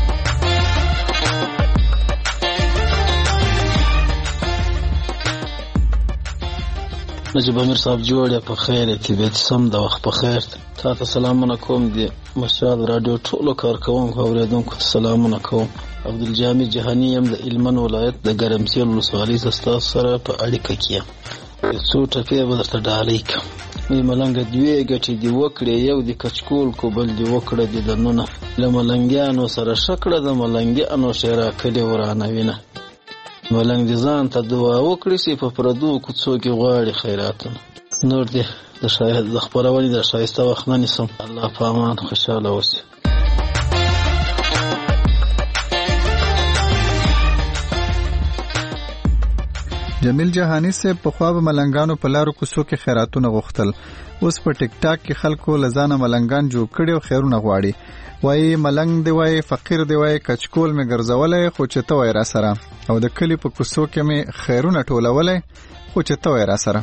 Speaker 17: نجیب امیر صاحب جوړه په خیر ته به سم د وخت په خیر تاسو سلامونه کوم دي مشال رادیو ټولو کارکونکو اوریدونکو سلامونه کوم. عبدالجامع جهانی يم د هلمند ولایت د ګرمسیر ولسوالۍ سره سره په اړیکه کې څو ټکي به درته ډالۍ کوم. مې ملنګ دوی ګټې دی وکړې یو د کچکول کو بل دی وکړه د دنونه لملنګیانو سره شکړه د ملنګیانو شهرا کلی ورانه وینه ملنګ دي ځان ته دعا وکړي چې په پردو کوڅو کې غواړي خیراتونه نور دې د شاهد د خبرونې د شایسته وخت نه نسم. الله په امان خوشاله اوسئ.
Speaker 4: جمیل جهانی سے په خوا به ملنګانو په لارو کوڅو کې خیراتونه غوښتل. اوس په ټیک ټاک کې خلکو لزانه ملنګان جوړ کړي او خیرونه غواړي. وای ملنګ دی وای فقیر دی وای کچکول می ګرځولای خو چې ته وای را سره او د کلی په کوڅو کې می خیرونه ټولولای خو چې ته وای را سره.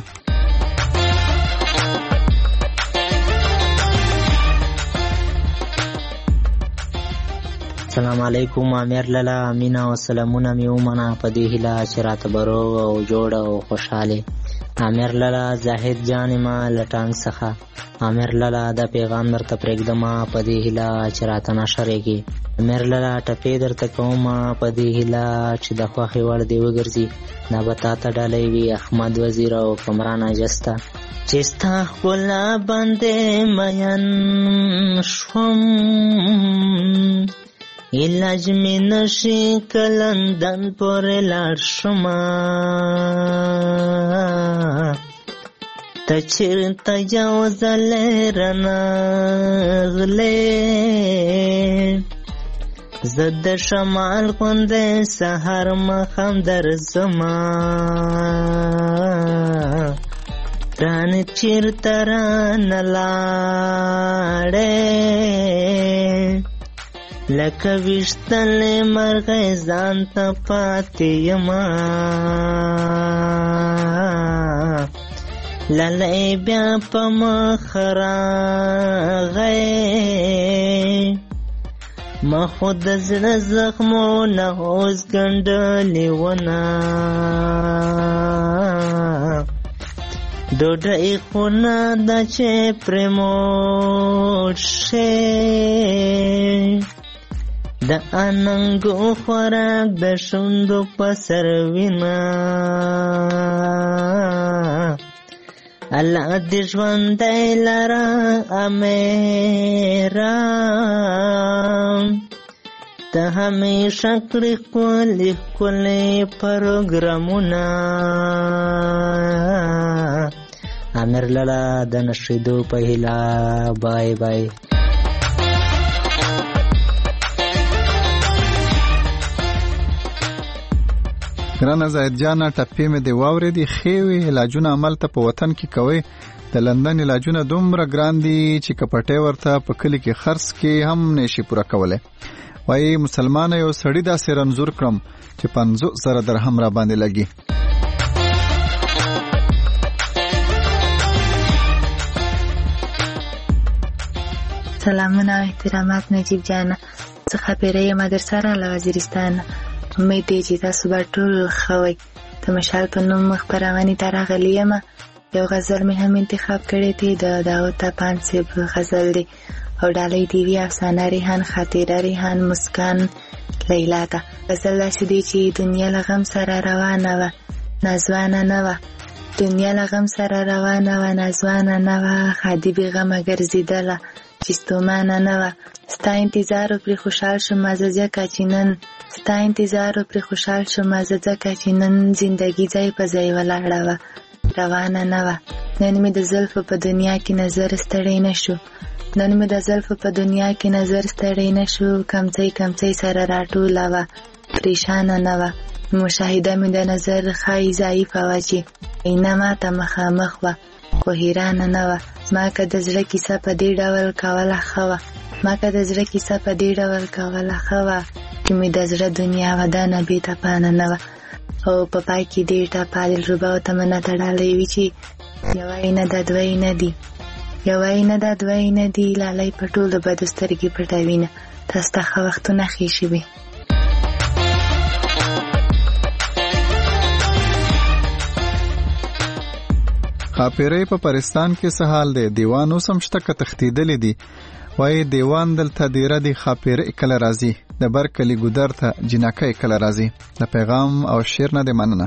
Speaker 18: السلام علیکم امیر لالا امینا او سلامونه می ومنه په دې هیله چې راته بروغ او جوړ او خوشاله. امیر لالا زاهد جان ما لټانګ څخه. امیر لالا د پیغام درته پرېږدم په دې هیله چې راته نشرېږي. امیر لالا ټپې درته کوم په دې هیله چې د خوښې وړ دی وګرځي. دا به تاته ډالۍ وي احمد وزیر او کمران اجسته. چې ستا ښکلا باندې مین شوم علاج می نشي کلندن پورې لاړ شومه ته چېرته یو ځلې رانغلې زه د شمال غوندې سهار ماښام درځمه رانه چېرته رانه لاړې لکه ویشتلې مرغۍ ځان ته پاتې یمه لالی بیا په مخ راغی ما خو د زړه زخمونه اوس ګنډلې ونه ډوډۍ خو نه ده چې پرې موټ شي د اننګو خوراک د شونډو په سر وینه الله دې ژوندی لره امیره ته همیشه کړې ښکلې ښکلې پروګرامونه. امیر لالا د نشریدو په هیله. بای بای.
Speaker 4: ګرانه زاهد جانه ټپې مې دې واورېدې ښې وې. علاجونه عمل ته په وطن کې کوئ. د لندن علاجونه دومره ګران دي چې که پټۍ ورته په کلي کې خرڅ کې هم نشي پوره کولی. وایي مسلمانه یو سړي داسې رنځور کړم چې 50,000 درهم را باندې لګي.
Speaker 19: سلامونه او احترامات نجیب جانه. څه خبره یم در سره له وزیرستانه. امید دی چې تاسو به ټول ښه وئ. د مشال په نوم خپرونې ته راغلی یم. یو غزل مې هم انتخاب کړی دی د داود طپان صاحب غزل دی او ډالۍ دی وی افسانه ریحان خاطره ریحان مسکان لیلا ته. غزل داسې دی چې دنیا له غم سره روانه وه نازوانه نه وه دنیا له غم سره روانه وه نازوانه نه وه خادي بې غمه ګرځېدله چې ستومانه نه وه. ستا انتظار پرې خوشحال شومه زه ځکه چې نن ستا انتظار پرې خوشحال شومه زه ځکه چې نن زندګي ځای په ځای ولاړه وه روانه نه وه. نن مې د زلفو په دنیا کې نظر ستړی نه شو نن مې د زلفو په دنیا کې نظر ستړی نه شو کمڅۍ کمڅۍ سره راټوله وه پریشانه نه وه. مشاهده مې د نظر ښایي ضعیفه وه چې عینه ماته مخامخ وه خو حیرانه نه وه. ما که د زړه کیسه په دې ډول کوله ښه وه ما که د زړه کیسه په دې ډول کوله ښه وه چې مې د زړه دنیا ودانه بې تپانه نه وه. او په پای کې دې ټپه دلربا او تمنا ته ډالۍ وي چې یوه یې نه ده دوه یې نه دي یوه یې نه ده دوه یې نه دي لالی په ټولو بدو سترګې پټوینه تاسو ته ښه وختونه ښې وي.
Speaker 4: خاپیرۍ په پرستان کې څه حال دی؟ دیوان اوس هم شته که تښتېدلې دي؟ وایي دیوان دلته دیره دی خاپیرۍ کله راځي د بر کلي ګودر ته جنکۍ کله راځي. د پیغام او شعر نه دی مننه.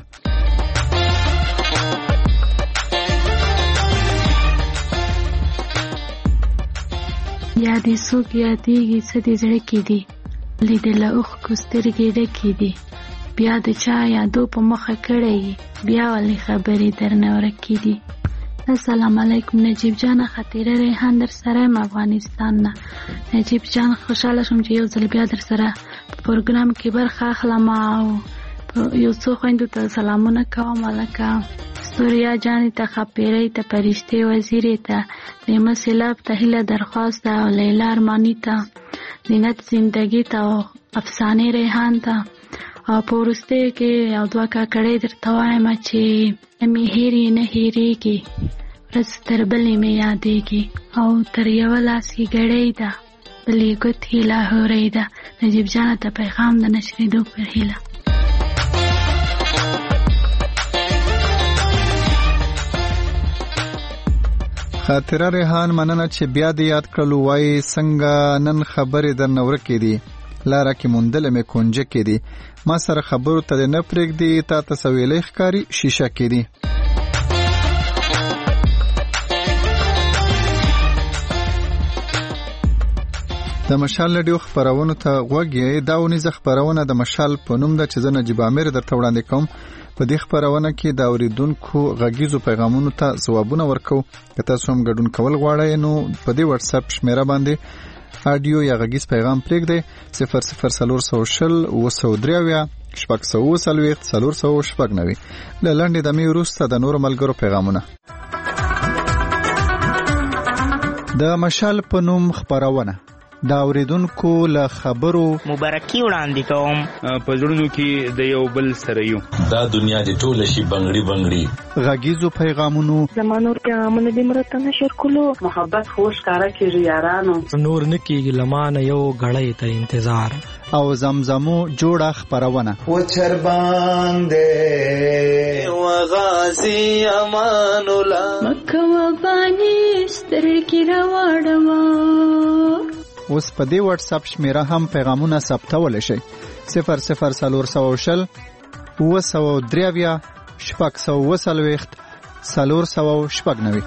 Speaker 5: یا دې څوک یادېږي څه دې زړه کې دي لیدې له اوښکو سترګې ډکې دي بیا د چا یادو په مخه کړی بیا ولې خبرې درنه ورکې دي. السلام علیکم نجیب جان خاطره ریحان در سره یم افغانستان نه. نجیب جان خوشحاله شوم چې یو ځل بیا در سره په پروګرام کې برخه اخلم او یو څو خویندو ته سلامونه کوم لکه ستوریا جانې ته خاپیرۍ ته فرشتې وزیرې ته نیمه سیلاب ته هیله درخواست ته او لیلا ارماني ته زینت زندگی ته او افسانې ریحان ته او په وروستیو کې یو دوه کاکړۍ درته وایم چې مې هېرې نه هېرېږي، ورځ تر بلې مې یادېږي، او تر یوه لاس کې ګړۍ ده، بلې ګوتې لاهورۍ ده. نجیب جانه ته پیغام د نشرېدو پر هیله.
Speaker 4: خاطره ریحان مننه چې بیا دې یاد کړلو. وایي څنګه نن خبرې درنه ورکې دي، لاره کې موندلې مې کونجه کې دي، ما سره خبرو ته نه پرېږدي، تا ته څه ویلی ښکاري شیشه کې دي. د مشال رادیو خبرونو ته غوږ یې. دا ونیزه خبرونه د مشال په نوم ده چې زه نجیب امیر درته وړاندې کوم. په دې خبرونه کې د اوریدونکو غږیزو پیغامونو ته ځوابونه ورکو. که تاسو هم ګډون کول غواړئ نو په دې واتس اپ شمیره باندې اډیو یا غږیز پیغام پرېږدئ 00420 203 440 له لنډې دمې وروسته د نورو ملګرو پیغامونه. د مشال په نوم خبرونه د اوریدونکو له خبرو
Speaker 20: مبارکي وړاندې کوم.
Speaker 3: په زړونو کې د یو بل سره یو،
Speaker 21: دا دنیا دې ټوله شي بنګړي بنګړي.
Speaker 4: غږیزو پیغامونو
Speaker 11: زمانور پیغامونه دې مرته نشر کولو،
Speaker 22: محبت خوش کارا کېږي یارانو،
Speaker 23: نور نکېږي لمانه یو غړی ته انتظار،
Speaker 4: او زمزمو جوړه خبرونه.
Speaker 24: و چرباندې
Speaker 22: و غازی امان الله
Speaker 11: مکه و بانی سترګې راوړم.
Speaker 4: اوس په دې واتس اپ شمیره هم پیغامونه ثبتولی شئ 00420 203 440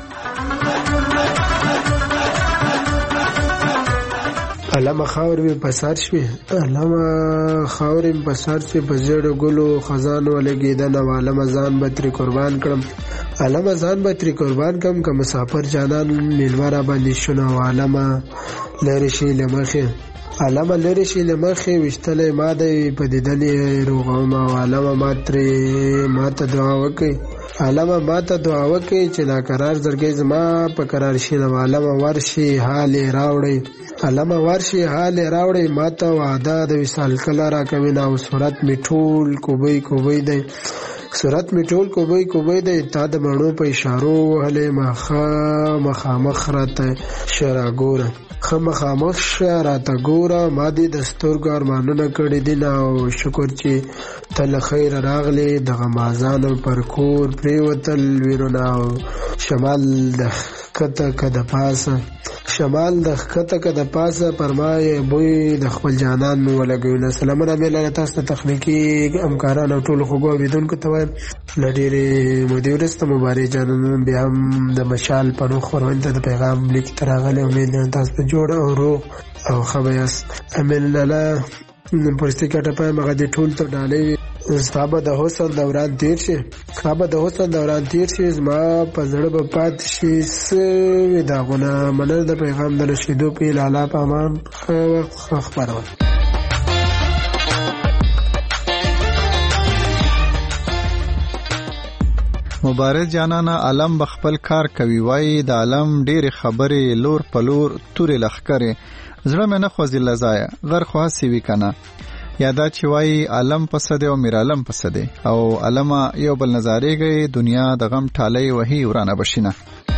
Speaker 25: علامه خاورې په سر شوي، علامه خاورې په سر شوي، په زیړو ګلو خزان ولګېدنه، علامه ځان به ترې قربان کړم، علامه ځان به ترې قربان کړم، که مسافر جانان میلمه را باندې شونه، علامه لرې شي له مخې، علامه لرې شي له مخې، ویشتلی ما دی په دیدنې روغومه، علامه ما ته دعا وکړئ، علامه ما ته دعا وکړئ چې ناقرار زړګی زما په قرار شي. علامه ورشي حال یې راوړئ، علامه ورشي حال یې راوړئ، ما ته وعده د وصال کله راکوي نه، او صورت مې ټول کوبۍ کوبۍ دی، صورت می ټول کوبۍ کوبۍ دی، تا د مڼو په اشارو وهلې، مخامخ راته شرا ګوره، مخامخ راته ګوره، ما دې د سترګو ارمانونه کړي دي نه، او شکر چې تل خیر راغلی، د غمازانو پر کور پریوتل ویرونه، او شمال د ښکته که د پاسه، شمال د ښکته که د پاسه، پرمای بوی د خپل جانان مې ولګوي. سلامونه مې له تاسو ته تخنیکي همکارانو او ټولو خوږو اورېدونکو ته وایم له ډېرې مودې وروسته مبارک جانان بیا هم د مشال په نوم خپرونې ته د پیغام لیک ته راغلی. امید لرم تاسو ته جوړ او روغ او ښه به یاست. امین لاله پرستي کټه پایم هغه دې ټول ته ډالۍ وي. ستا به د حسن دوران تیر شي، ستا به د حسن دوران تیر شي، زما په زړه به پاتې شي سوي داغونه. مننه د پیغام د رسېدو په لاله په امان. ښه وخت ښه خپرونه.
Speaker 4: مبارز جانانا علم بخپل کار کوي. وایي د علم ډېرې خبرې لور په لور تورې لښکرې، زړه مې نه خوځي لزایه غر خو هسې وي که نه. یادا چې وایي علم پسه دی او میر علم پسه دی، او علمه یو بل نظارېږئ، دنیا د غم ټالۍ وهي ورانه بشینه.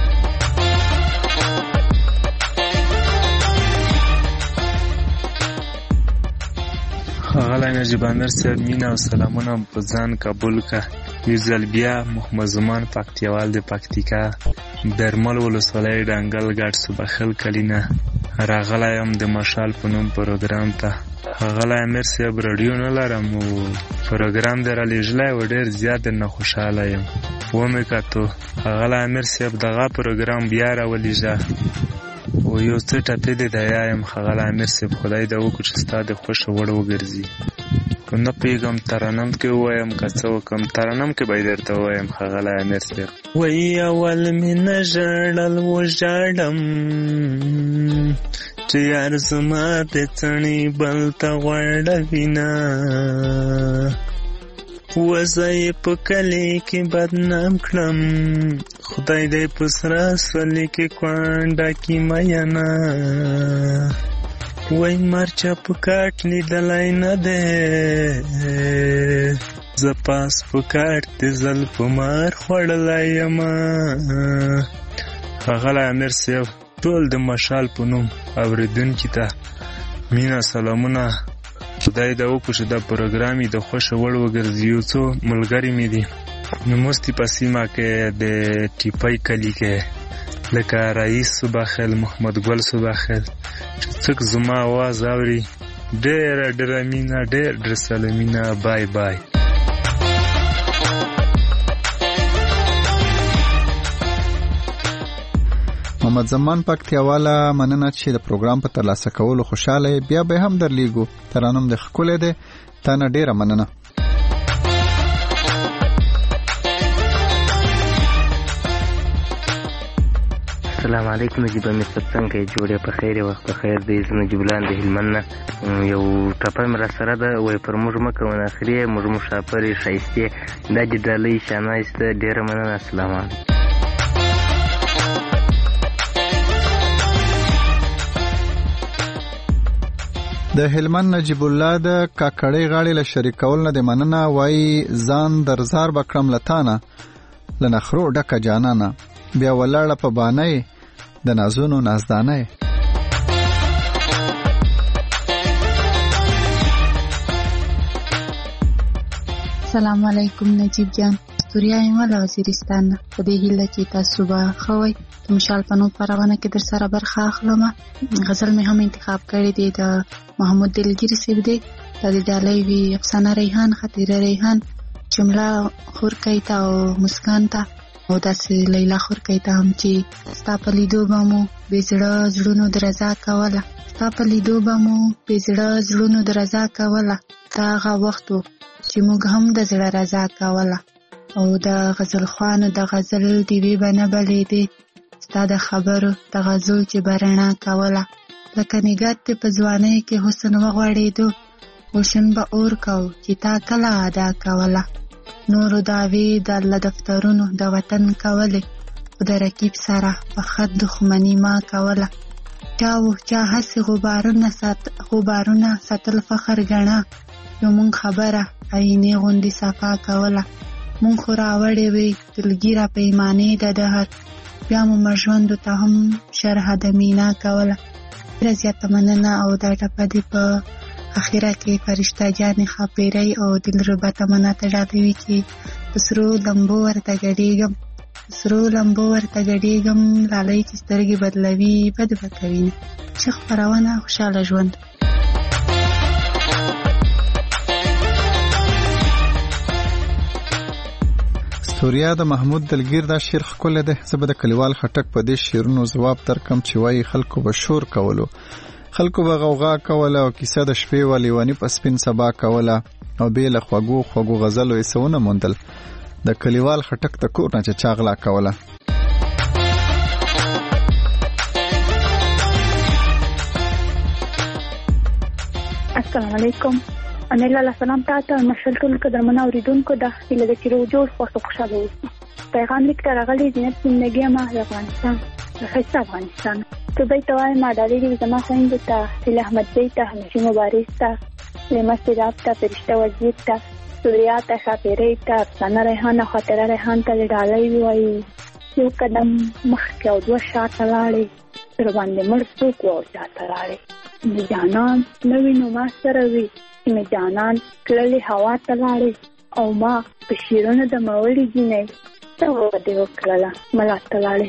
Speaker 6: ښاغلی نجیب امیر صاحب مینه او سلامونه په ځان قبول که. یو ځل بیا محمد زمان پکتیوال د پکتیکا درمل ولسوالۍ ډنګل ګډ صوبخل کلینه راغلی یم د مشال په نوم پروګرام ته. ښاغلی امیر صاحب راډیو نه لرم او پروګرام دې رالیږلی و، ډېر زیات درنه خوشحاله یم. ومې کتو ښاغلی امیر صاحب دغه پروګرام بیا راولیږه او یو څه ټپې دې دیا یم. ښاغلی امیر صاحب خدای دې وکړو چې ستا د خوښه وړ وګرځي. که نه پوهېږم ترنم کې ووایم که څه وکړم، ترنم کې به یې درته ووایم ښاغلی امیر صاحب. وایي اول مې نه ژړل وژاړم چې یار زما د څڼې بل ته غوړوینه، وزه یې په کلي کې بدنام کړم، خدای دې په سره سولې کې کونډه کې مینه.
Speaker 1: وای مرچا په کاټ لیدلای نه دی زه پاس په کاټ د زلفو مار خوړلی یمه. ښاغلی امیر صاحب ټول د مشال په نوم اورېدونکي ته مینه سلامونه. خدای دې وکړي چې دا پروګرام یې د خوښه وړ وګرځي. یو څو ملګري مې دي نوموستي په سیمه کې د ټیپۍ کلي کې لکه رئیس صبح خیل، محمد ګل صبح خیل چې څوک زما آواز اوري ډېره ډېره مینه، ډېر ډېر سلامونه. بای بای.
Speaker 4: محمد زمان پکتیاواله مننه چې د پروګرام په ترلاسه کولو خوشاله. بیا به هم درلیږو. ترانم د ښکلی دی. تا نه ډېره مننه.
Speaker 2: السلام علیکم نجیب امیر صاحب، څنګه یې؟ جوړې په خیر، وخت په خیر دی. زه نجیب الله د هلمند نه. یو ټپه مې راسره ده، وایي پر موږ مه کوه ناخرې، موږ مسافرې ښایستې، دا دې ډالۍ شانایسته. ډېره مننه. السلام علیکم.
Speaker 4: د هلمند نجیب الله د کاکړۍ غاړې له شریکول نه د مننه. وایي ځان درزار بکړم لتانه لنخرو ډکه جانانه، بیا ولاړه په بانه د نازونو نازدانه.
Speaker 7: السلام علیکم نجیب جان، استوریا یم له وزیرستان نه. په دې هیله چې تاسو به ښه وئ. د مشال په نوم پرونه کې در سره برخه اخلم. غزل مې هم انتخاب کړی دی د محمود دلګیري صاحب دی. د دې ډالۍ وي افسانه ریحان، خطیره ریحان، جمله خورکۍ ته او مسکان ته، او داسې لیلا خورکۍ ته هم چې ستا په لیدو به مو بې زړه زړونو د رضا کوله، ستا په لیدو به مو بې زړه زړونو د رضا کوله. دا هغه وخت و چې موږ هم د زړه رضا کوله. او د غزل خوانو د غزل دیوې به نه بلېدې، ستا د خبرو د غزل چې به رڼا کوله. لکه نګهت دې په ځوانۍ کې حسن وغوړېدو، گلشن به اور کو چې تا کله ادا کوله. نورو دعوې د الله دفترونو د وطن کولې، خو د رقیب سره په خط دښمني ما کوله. چا و چا هسې غبارونه ساتل فخر ګڼه، یو مونږ خبره عینې غوندې صفا کوله. مونږ خو راوړې وې دلګیره پیمانې د دهر، بیا مو مژوندو ته هم شرح د مینا کوله. ډېره زیاته مننه. او دا ټپه دې په اخیره کې فرشته جانې ښاپیرۍ او دلربا تمنا ته ډالوي چې په سرو لمبو ورته ګډېږم، په سرو لمبو ورته ګډېږم، لالۍ چې سترګې بدلوي بد به کوي نه. ښه خپرونه، خوشحاله ژوند.
Speaker 4: استوریا د محمود دلګیر دا شعر ښکلی دی. زه به د کلیوال خټک په دې شعرونو ځواب درکم چې وایي خلکو به شور کولو، خلکو به غوغا کوله، او کیسه د شپې و لیونی په سپین سبا کوله، او بې له خوږو خوږو غزلو یې څه ونه موندل. د کلیوال خټک د کور نه چې چا غلا کوله.
Speaker 8: السلام علیکم. امیر لاله سلام تاسو مشال ټول قدرمنه اوریدونکو د هیله د چیرو جوړ خوشاله اوسئ. پیغام لیک ته راغلی زینت زندګي ما د افغانستان د ښایسته افغانستان. تو بیت وای ما ډالۍ زما خویندو ته، هیله احمد بی ته، همشي مبارز ته، لیما سیراب ته، فرشته وزیر ته، سوریا ته، ښاپیرۍ ته، افسانه ریحان او خاطره ریحان ته ډالۍ وایي. یو قدم مخکې او دوه شاته لاړې، تر باندې مړ څوک و او شاته لاړې. د جانان نه وینو ما سره وي چې مې جانان تللې هوا ته لاړې، او ما په شیرونو د مولې جینۍ ته ودې وکړله ملا ته لاړې.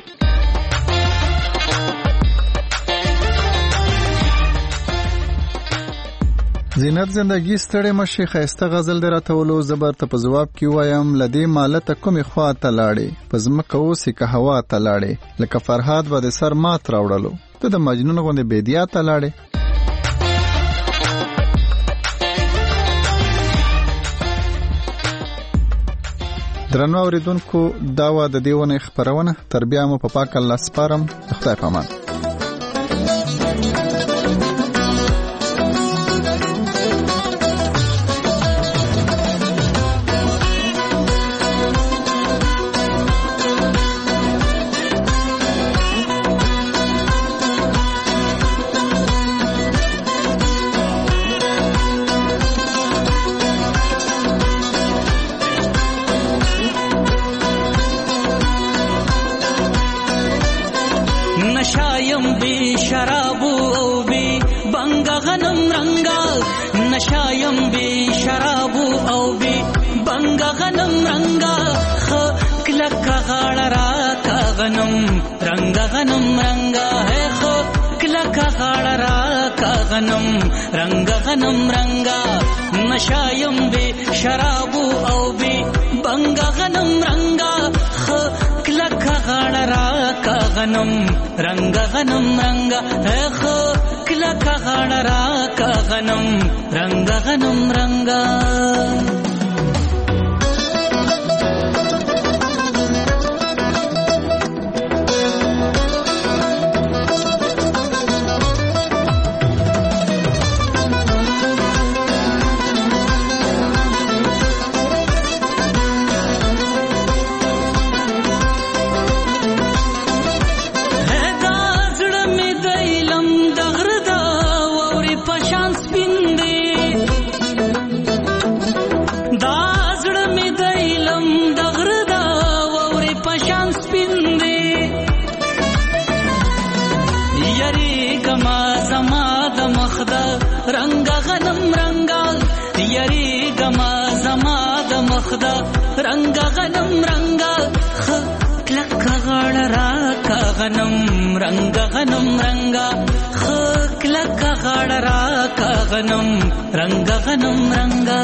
Speaker 4: زینت زندگی ستړې مشي ښایسته غزل دې راته ولو. زه به ورته په ځواب کې وایم له دې مالته کومې خوا ته لاړې، په ځمکه اوسې که هوا ته لاړې، لکه فرهاد به د سر مات راوړلو، ته د مجنون غوندې بیدیا ته لاړې. درنو اوریدونکو، دا وه د دې ونې خپرونه. تر بیا مو په پاک الله سپارم. د خدای په امان.
Speaker 9: نشایم بی شراب او بی بنگ غنم رنگا نشایم بی شراب او بی بنگ غنم رنگا کلک غاړ را کا غنم رنگا ہے خو کلک غاړ را کا غنم رنگا نشایم بی شراب او بی بنگ غنم رنگا کلک غاړ را کا غنم رنگا ہے خو کلک غاړ را کا غنم رنگا رنگا غنم رنگا یری گما زما د مخدا رنگا غنم رنگا کلک غاړ را کا غنم رنگا کلک غاړ را کا غنم رنگا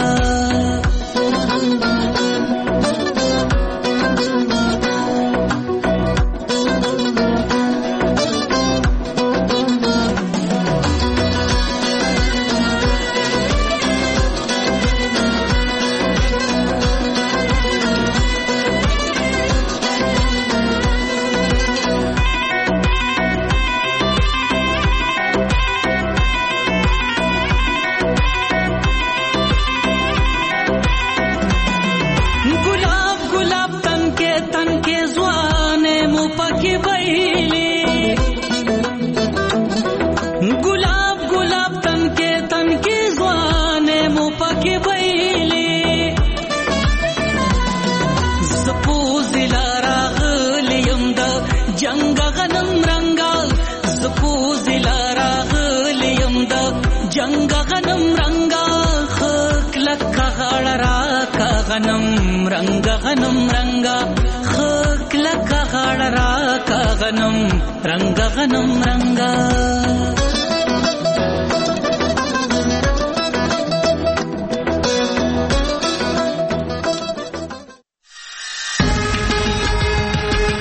Speaker 9: رنگا کلک غاړ را کا غنم رنگا